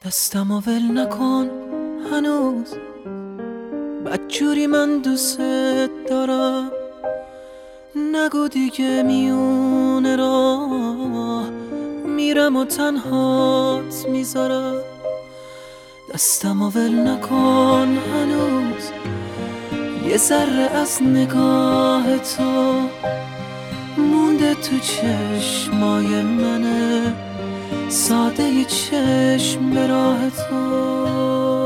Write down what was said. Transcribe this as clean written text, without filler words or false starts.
دستمو ول نکن هنوز، بدجوری من دوست دارم. نگو دیگه میونه راه میرم و تنهات میذارم. دستمو ول نکن هنوز، یه ذره از نگاه تو مونده تو چشمای منه، ساده ی چشم به راه تو.